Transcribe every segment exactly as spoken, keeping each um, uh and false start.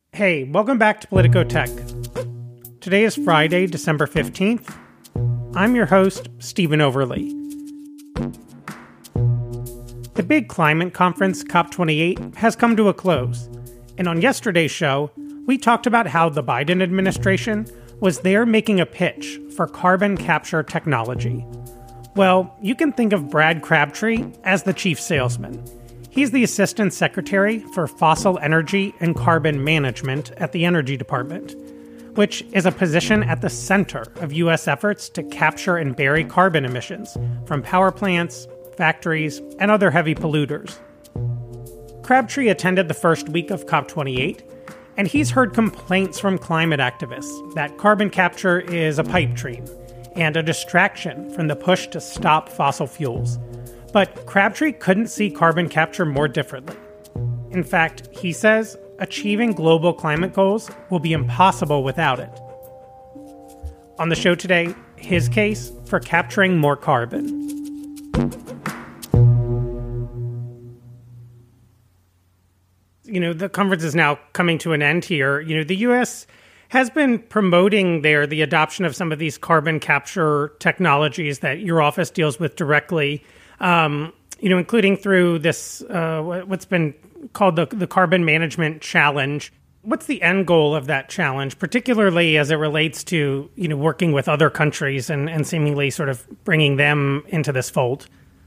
Hey, welcome back to Politico Tech. Today is Friday, December fifteenth. I'm your host, Stephen Overly. The big climate conference, COP twenty-eight, has come to a close. And on yesterday's show, we talked about how the Biden administration was there making a pitch for carbon capture technology. Well, you can think of Brad Crabtree as the chief salesman. He's the Assistant Secretary for Fossil Energy and Carbon Management at the Energy Department, which is a position at the center of U S efforts to capture and bury carbon emissions from power plants, factories, and other heavy polluters. Crabtree attended the first week of COP twenty-eight, and he's heard complaints from climate activists that carbon capture is a pipe dream and a distraction from the push to stop fossil fuels. But Crabtree couldn't see carbon capture more differently. In fact, he says achieving global climate goals will be impossible without it. On the show today, his case for capturing more carbon. You know, the conference is now coming to an end here. You know, the U S has been promoting there the adoption of some of these carbon capture technologies that your office deals with directly. Um, you know, including through this, uh, what's been called the, the Carbon Management Challenge. What's the end goal of that challenge, particularly as it relates to, you know, working with other countries and, and seemingly sort of bringing them into this fold?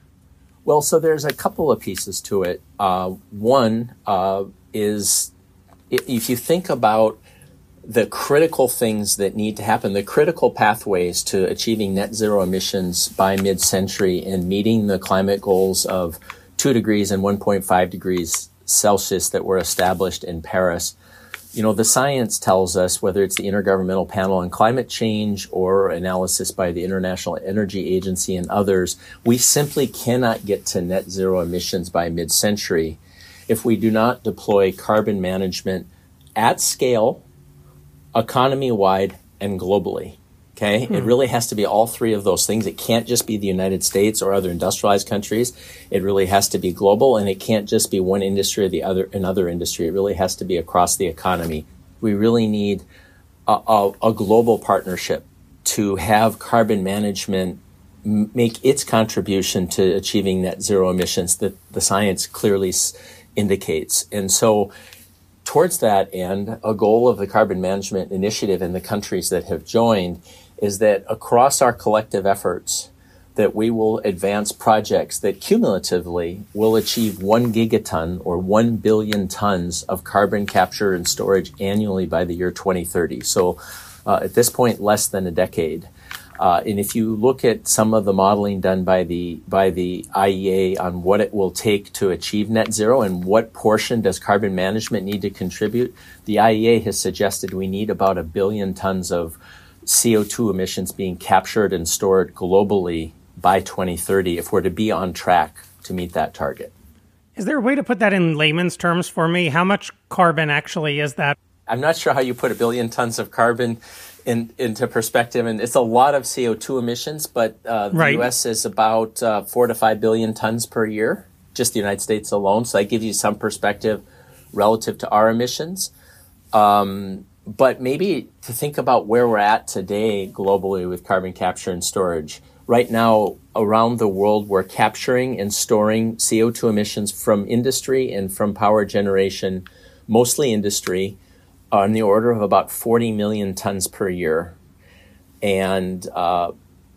Well, so there's a couple of pieces to it. Uh, one uh, is if you think about the critical things that need to happen, the critical pathways to achieving net zero emissions by mid-century and meeting the climate goals of two degrees and one point five degrees Celsius that were established in Paris. You know, the science tells us, whether it's the Intergovernmental Panel on Climate Change or analysis by the International Energy Agency and others, we simply cannot get to net zero emissions by mid-century if we do not deploy carbon management at scale, economy-wide, and globally, okay? Hmm. It really has to be all three of those things. It can't just be the United States or other industrialized countries. It really has to be global, and it can't just be one industry or the other another industry. It really has to be across the economy. We really need a, a, a global partnership to have carbon management m- make its contribution to achieving net zero emissions that the science clearly s- indicates. And so towards that end, a goal of the Carbon Management Initiative in the countries that have joined is that across our collective efforts, that we will advance projects that cumulatively will achieve one gigaton or one billion tons of carbon capture and storage annually by the year twenty thirty. So uh, at this point, less than a decade. Uh, and if you look at some of the modeling done by the by the I E A on what it will take to achieve net zero and what portion does carbon management need to contribute, the I E A has suggested we need about a billion tons of C O two emissions being captured and stored globally by twenty thirty if we're to be on track to meet that target. Is there a way to put that in layman's terms for me? How much carbon actually is that? I'm not sure how you put a billion tons of carbon in, into perspective, and it's a lot of C O two emissions, but uh, the right. U S is about uh, four to five billion tons per year, just the United States alone. So that gives you some perspective relative to our emissions. Um, but maybe to think about where we're at today globally with carbon capture and storage. Right now, around the world, we're capturing and storing C O two emissions from industry and from power generation, mostly industry, on the order of about forty million tons per year. And uh,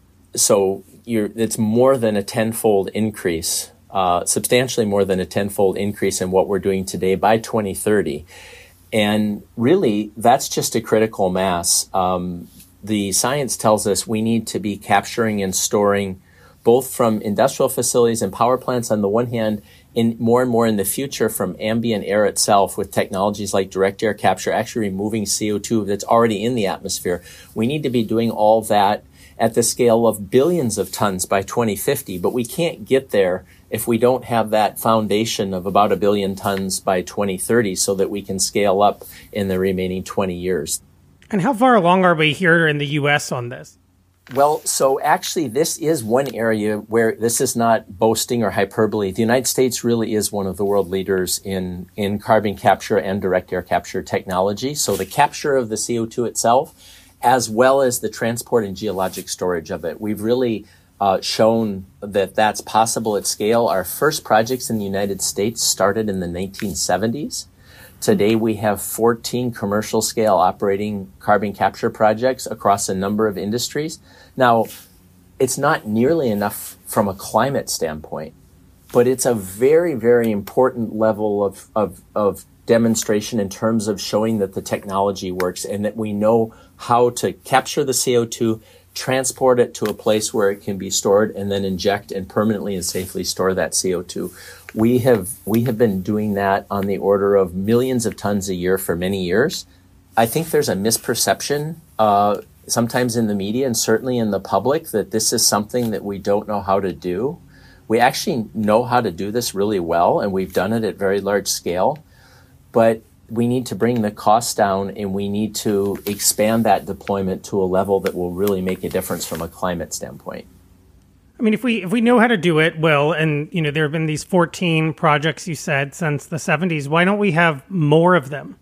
so you're, it's more than a tenfold increase, uh, substantially more than a tenfold increase in what we're doing today by twenty thirty. And really, that's just a critical mass. Um, the science tells us we need to be capturing and storing both from industrial facilities and power plants on the one hand, in more and more in the future from ambient air itself with technologies like direct air capture, actually removing C O two that's already in the atmosphere. We need to be doing all that at the scale of billions of tons by twenty fifty, but we can't get there if we don't have that foundation of about a billion tons by twenty thirty so that we can scale up in the remaining twenty years. And how far along are we here in the U S on this? Well, so actually, this is one area where this is not boasting or hyperbole. The United States really is one of the world leaders in, in carbon capture and direct air capture technology. So the capture of the C O two itself, as well as the transport and geologic storage of it. We've really uh, shown that that's possible at scale. Our first projects in the United States started in the nineteen seventies. Today, we have fourteen commercial scale operating carbon capture projects across a number of industries. Now, it's not nearly enough from a climate standpoint, but it's a very, very important level of, of, of demonstration in terms of showing that the technology works and that we know how to capture the C O two, transport it to a place where it can be stored, and then inject and permanently and safely store that C O two. We have we have been doing that on the order of millions of tons a year for many years. I think there's a misperception uh, sometimes in the media and certainly in the public that this is something that we don't know how to do. We actually know how to do this really well, and we've done it at very large scale. But we need to bring the costs down, and we need to expand that deployment to a level that will really make a difference from a climate standpoint. I mean, if we if we know how to do it well, and you know there have been these fourteen projects you said since the seventies, why don't we have more of them?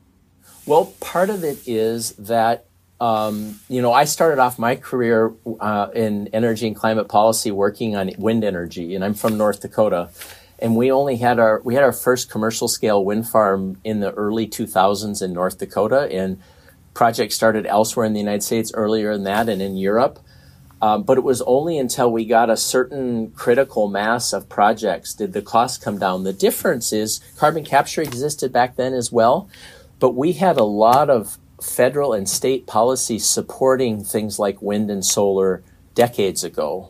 Well, part of it is that um, you know I started off my career uh, in energy and climate policy working on wind energy, and I'm from North Dakota, and we only had our we had our first commercial scale wind farm in the early two thousands in North Dakota, and projects started elsewhere in the United States earlier than that, and in Europe. Um, but it was only until we got a certain critical mass of projects did the costs come down. The difference is carbon capture existed back then as well, but we had a lot of federal and state policy supporting things like wind and solar decades ago.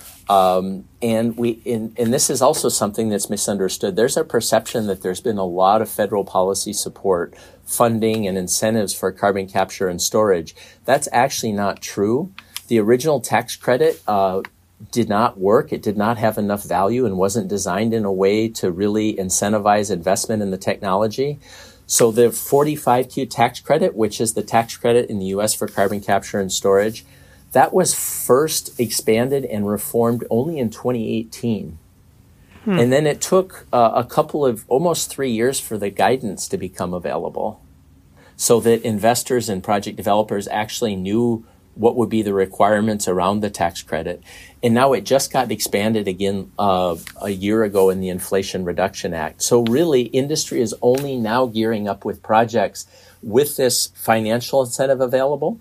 Um, and we, in, and this is also something that's misunderstood. There's a perception that there's been a lot of federal policy support, funding, and incentives for carbon capture and storage. That's actually not true. The original tax credit uh, did not work. It did not have enough value and wasn't designed in a way to really incentivize investment in the technology. So the forty-five Q tax credit, which is the tax credit in the U S for carbon capture and storage, that was first expanded and reformed only in twenty eighteen. Hmm. And then it took uh, a couple of, almost three years for the guidance to become available so that investors and project developers actually knew what would be the requirements around the tax credit. And now it just got expanded again uh, a year ago in the Inflation Reduction Act. So really, industry is only now gearing up with projects with this financial incentive available.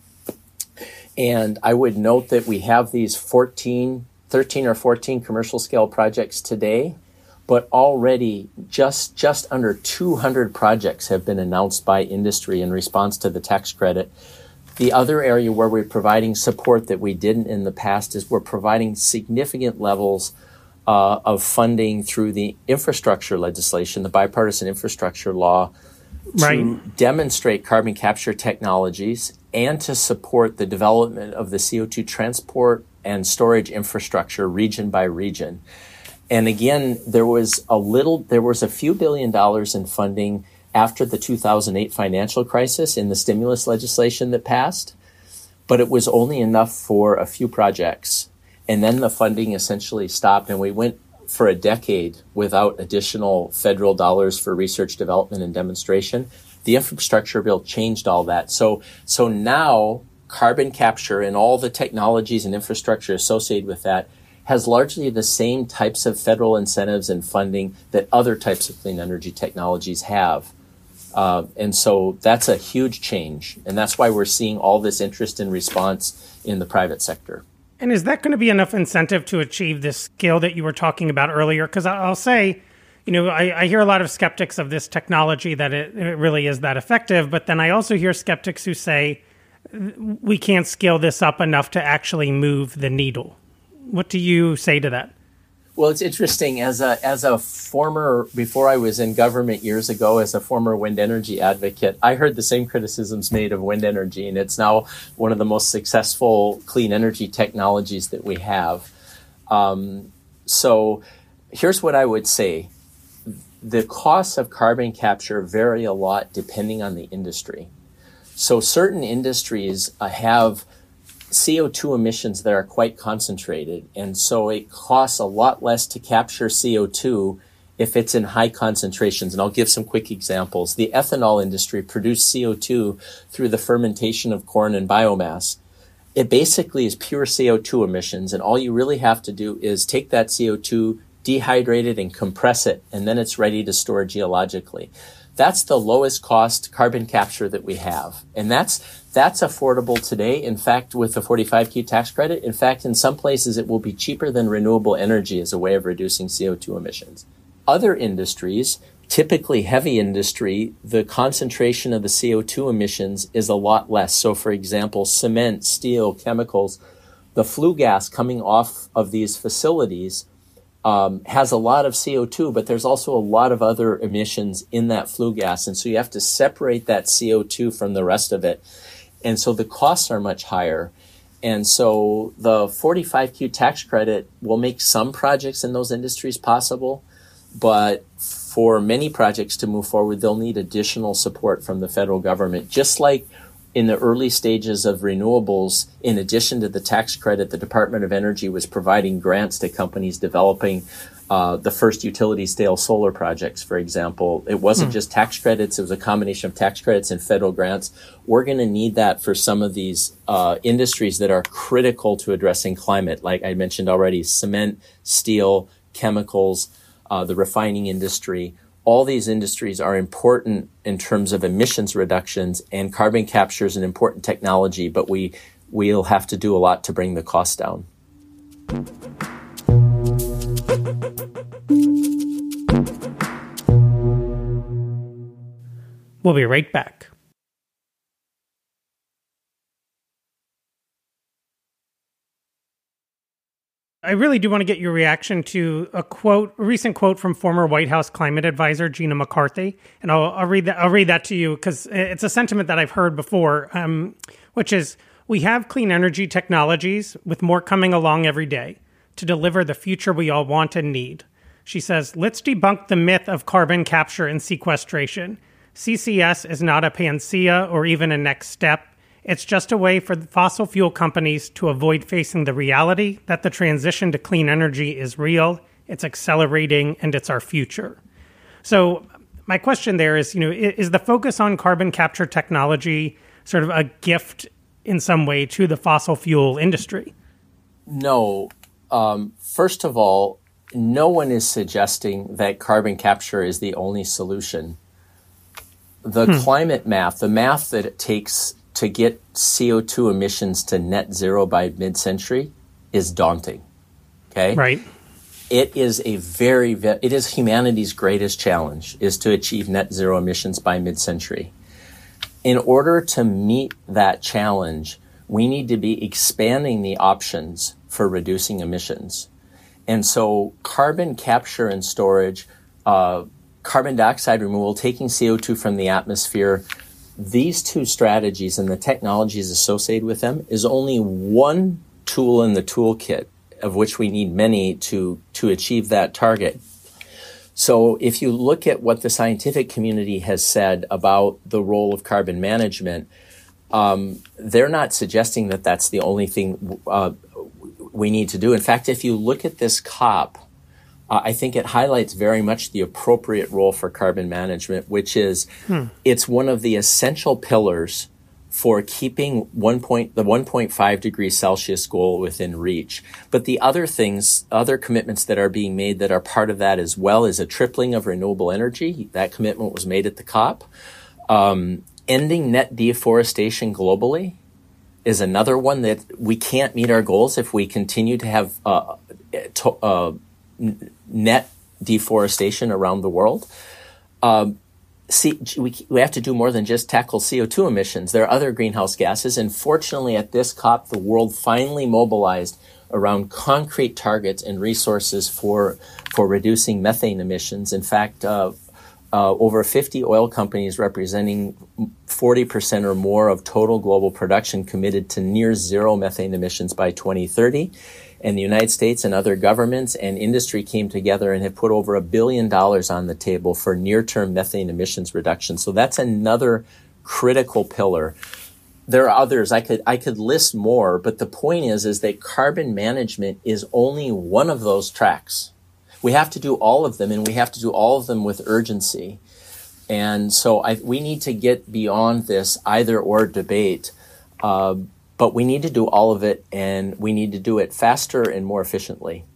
And I would note that we have these fourteen, thirteen or fourteen commercial scale projects today, but already just, just under two hundred projects have been announced by industry in response to the tax credit. The other area where we're providing support that we didn't in the past is we're providing significant levels uh, of funding through the infrastructure legislation, the bipartisan infrastructure law, to right. demonstrate carbon capture technologies and to support the development of the C O two transport and storage infrastructure region by region. And again, there was a little, there was a few billion dollars in funding after the two thousand eight financial crisis in the stimulus legislation that passed, but it was only enough for a few projects. And then the funding essentially stopped, and we went for a decade without additional federal dollars for research, development, and demonstration. The infrastructure bill changed all that. So, so now carbon capture and all the technologies and infrastructure associated with that has largely the same types of federal incentives and funding that other types of clean energy technologies have. Uh, and so that's a huge change. And that's why we're seeing all this interest and response in the private sector. And is that going to be enough incentive to achieve this scale that you were talking about earlier? Because I'll say, you know, I, I hear a lot of skeptics of this technology that it, it really is that effective. But then I also hear skeptics who say we can't scale this up enough to actually move the needle. What do you say to that? Well, it's interesting. As a as a former, before I was in government years ago, as a former wind energy advocate, I heard the same criticisms made of wind energy, and it's now one of the most successful clean energy technologies that we have. Um, so here's what I would say. The costs of carbon capture vary a lot depending on the industry. So certain industries uh, have C O two emissions that are quite concentrated. And so it costs a lot less to capture C O two if it's in high concentrations. And I'll give some quick examples. The ethanol industry produced C O two through the fermentation of corn and biomass. It basically is pure C O two emissions. And all you really have to do is take that C O two, dehydrate it, and compress it. And then it's ready to store geologically. That's the lowest cost carbon capture that we have. And that's that's affordable today. In fact, with the forty-five Q tax credit, in fact, in some places it will be cheaper than renewable energy as a way of reducing C O two emissions. Other industries, typically heavy industry, the concentration of the C O two emissions is a lot less. So for example, cement, steel, chemicals, the flue gas coming off of these facilities Um, has a lot of C O two, but there's also a lot of other emissions in that flue gas. And so you have to separate that C O two from the rest of it. And so the costs are much higher. And so the forty-five Q tax credit will make some projects in those industries possible. But for many projects to move forward, they'll need additional support from the federal government, just like in the early stages of renewables. In addition to the tax credit, the Department of Energy was providing grants to companies developing uh, the first utility-scale solar projects, for example. It wasn't hmm. just tax credits. It was a combination of tax credits and federal grants. We're going to need that for some of these uh, industries that are critical to addressing climate, like I mentioned already, cement, steel, chemicals, uh, the refining industry. All these industries are important in terms of emissions reductions, and carbon capture is an important technology, but we, we'll have to do a lot to bring the cost down. We'll be right back. I really do want to get your reaction to a quote, a recent quote from former White House climate advisor Gina McCarthy, and I'll, I'll read that. I'll read that to you because it's a sentiment that I've heard before, um, which is: "We have clean energy technologies, with more coming along every day, to deliver the future we all want and need." She says, "Let's debunk the myth of carbon capture and sequestration. C C S is not a panacea or even a next step. It's just a way for the fossil fuel companies to avoid facing the reality that the transition to clean energy is real, it's accelerating, and it's our future." So my question there is, you know, is the focus on carbon capture technology sort of a gift in some way to the fossil fuel industry? No. Um, first of all, no one is suggesting that carbon capture is the only solution. The hmm. climate math, the math that it takes to get C O two emissions to net zero by mid-century is daunting, okay? Right. It is a very, it is humanity's greatest challenge, is to achieve net zero emissions by mid-century. In order to meet that challenge, we need to be expanding the options for reducing emissions. And so carbon capture and storage, uh, carbon dioxide removal, taking C O two from the atmosphere, these two strategies and the technologies associated with them is only one tool in the toolkit, of which we need many to, to achieve that target. So if you look at what the scientific community has said about the role of carbon management, um, they're not suggesting that that's the only thing uh, we need to do. In fact, if you look at this COP, Uh, I think it highlights very much the appropriate role for carbon management, which is hmm. it's one of the essential pillars for keeping one point, the one point five degrees Celsius goal within reach. But the other things, other commitments that are being made that are part of that as well is a tripling of renewable energy. That commitment was made at the COP. Um, ending net deforestation globally is another one that we can't meet our goals if we continue to have uh, to, uh, net deforestation around the world. Um, see, we, we have to do more than just tackle C O two emissions. There are other greenhouse gases, and fortunately at this COP, the world finally mobilized around concrete targets and resources for for reducing methane emissions. In fact, uh, uh, over fifty oil companies representing forty percent or more of total global production committed to near zero methane emissions by twenty thirty. And the United States and other governments and industry came together and have put over a billion dollars on the table for near-term methane emissions reduction. So that's another critical pillar. There are others. I could I could list more, but the point is is that carbon management is only one of those tracks. We have to do all of them, and we have to do all of them with urgency. And so I, we need to get beyond this either or debate, uh, but we need to do all of it, and we need to do it faster and more efficiently.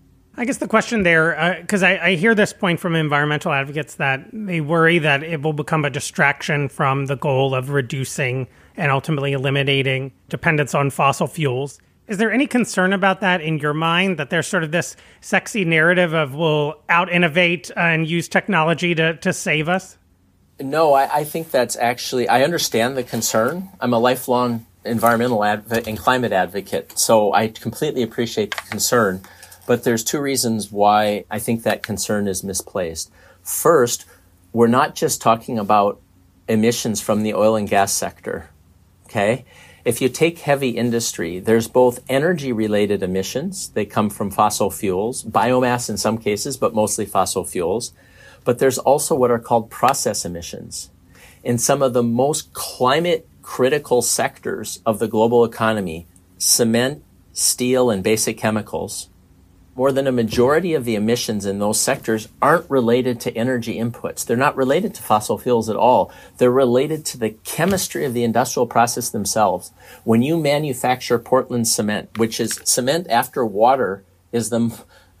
I guess the question there, because uh, I, I hear this point from environmental advocates that they worry that it will become a distraction from the goal of reducing and ultimately eliminating dependence on fossil fuels. Is there any concern about that in your mind, that there's sort of this sexy narrative of we'll out-innovate and use technology to, to save us? No, I, I think that's actually, I understand the concern. I'm a lifelong environmental advocate and climate advocate, so I completely appreciate the concern. But there's two reasons why I think that concern is misplaced. First, we're not just talking about emissions from the oil and gas sector, okay? If you take heavy industry, there's both energy-related emissions. They come from fossil fuels, biomass in some cases, but mostly fossil fuels. But there's also what are called process emissions. In some of the most climate-critical sectors of the global economy, cement, steel, and basic chemicals, more than a majority of the emissions in those sectors aren't related to energy inputs. They're not related to fossil fuels at all. They're related to the chemistry of the industrial process themselves. When you manufacture Portland cement, which is cement after water is the,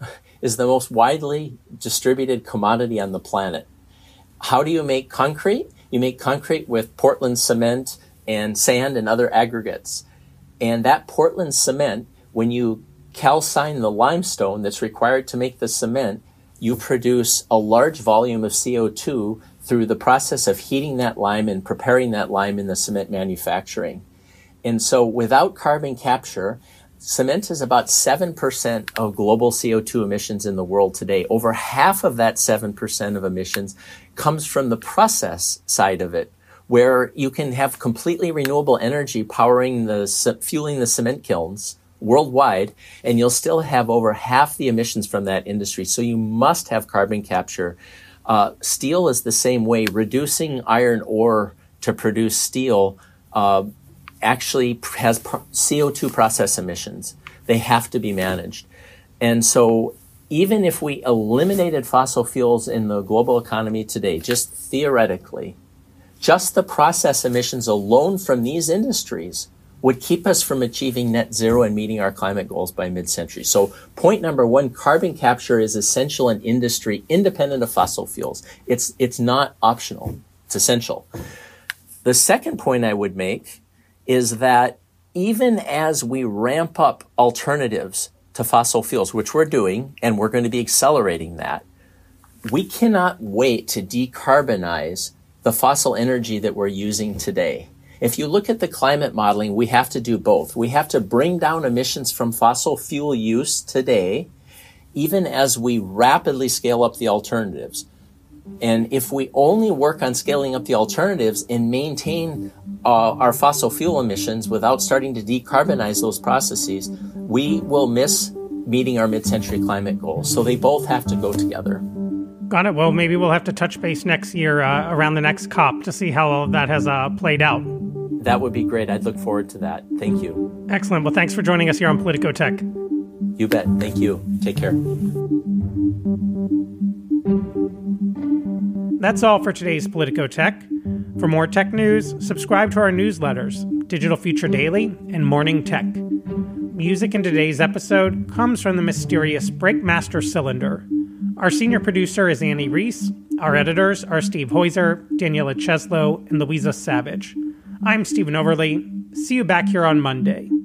is the most widely distributed commodity on the planet. How do you make concrete? You make concrete with Portland cement and sand and other aggregates. And that Portland cement, when you calcine the limestone that's required to make the cement, you produce a large volume of C O two through the process of heating that lime and preparing that lime in the cement manufacturing. And so without carbon capture, cement is about seven percent of global C O two emissions in the world today. Over half of that seven percent of emissions comes from the process side of it, where you can have completely renewable energy powering the, fueling the cement kilns worldwide, and you'll still have over half the emissions from that industry. So you must have carbon capture. Uh, steel is the same way. Reducing iron ore to produce steel uh, actually has pro- C O two process emissions. They have to be managed. And so even if we eliminated fossil fuels in the global economy today, just theoretically, just the process emissions alone from these industries would keep us from achieving net zero and meeting our climate goals by mid-century. So point number one, carbon capture is essential in industry independent of fossil fuels. It's, it's not optional. It's essential. The second point I would make is that even as we ramp up alternatives to fossil fuels, which we're doing, and we're going to be accelerating that, we cannot wait to decarbonize the fossil energy that we're using today. If you look at the climate modeling, we have to do both. We have to bring down emissions from fossil fuel use today, even as we rapidly scale up the alternatives. And if we only work on scaling up the alternatives and maintain uh, our fossil fuel emissions without starting to decarbonize those processes, we will miss meeting our mid-century climate goals. So they both have to go together. Got it. Well, maybe we'll have to touch base next year uh, around the next COP to see how all of that has uh, played out. That would be great. I'd look forward to that. Thank you. Excellent. Well, thanks for joining us here on Politico Tech. You bet. Thank you. Take care. That's all for today's Politico Tech. For more tech news, subscribe to our newsletters, Digital Future Daily and Morning Tech. Music in today's episode comes from the mysterious Breakmaster Cylinder. Our senior producer is Annie Reese. Our editors are Steve Heuser, Daniela Cheslow, and Louisa Savage. I'm Stephen Overley. See you back here on Monday.